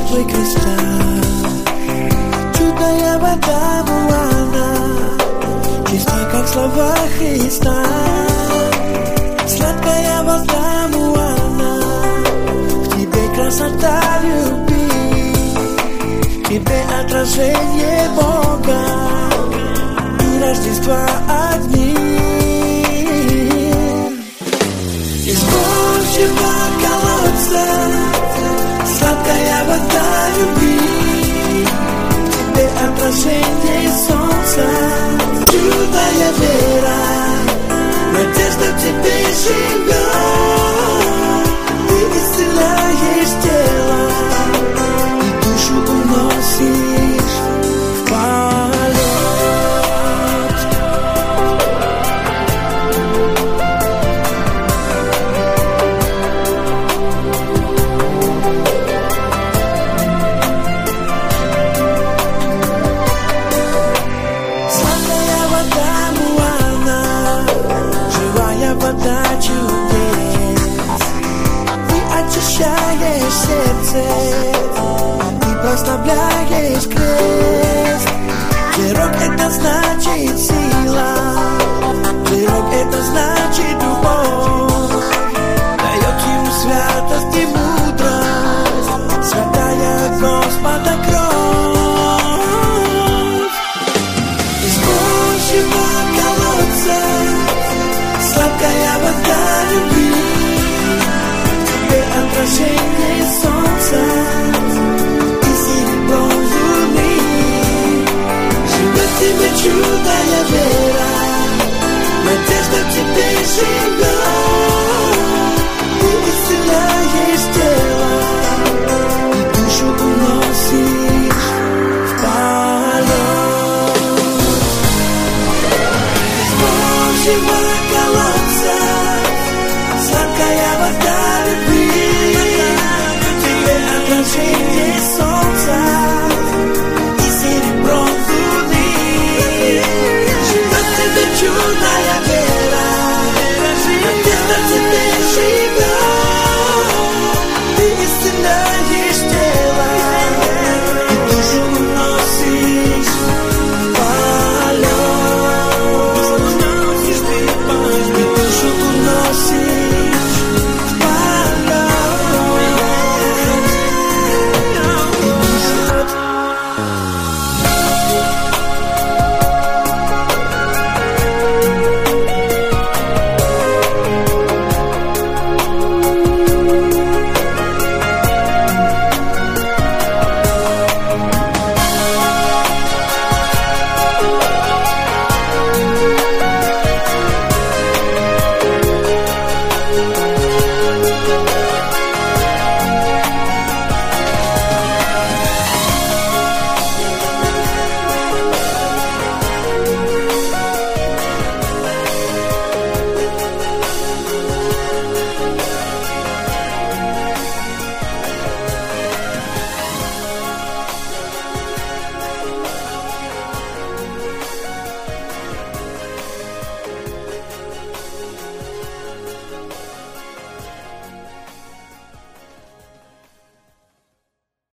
теплый кристалл. Чудная вода Муана, чиста, как слова Христа. Сладкая вода Муана, в тебе красота любви, в тебе отражение Бога и Рождества огни. Из Божьего колодца сладкая вода любви, в тебе отражение солнца. Чудная вера, надежда в тебе живет. Ты исцеляешь тело и душу уносишь в полет. Сладкая вода Муана, живая вода чудес. Ты очищаешь сердце и прославляешь крест. Жирок — это значит сила, жирок — это значит